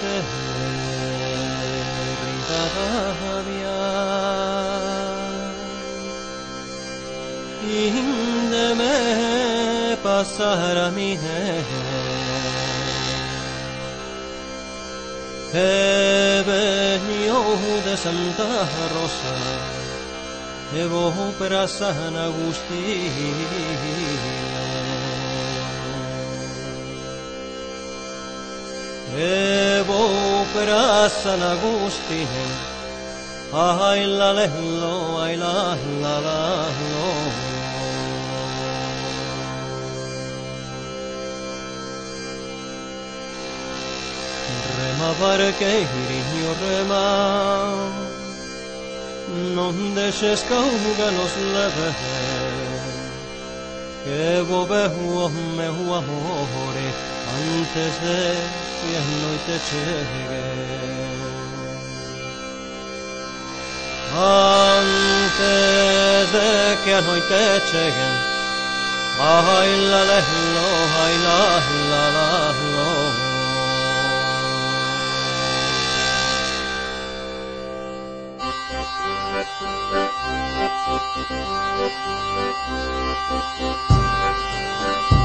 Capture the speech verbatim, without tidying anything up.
Rivadavia. Inde me passara mine e venio de Santa Rosa e vo per San Agustino e vo per San Agustino ai la lello ai la la la lo rema barche irinio rema non deixes cauga los leve que vo behu meu amore antes de que a noite chegue antes de que a noite chegue ai la la lo ai la la la lo Thank you.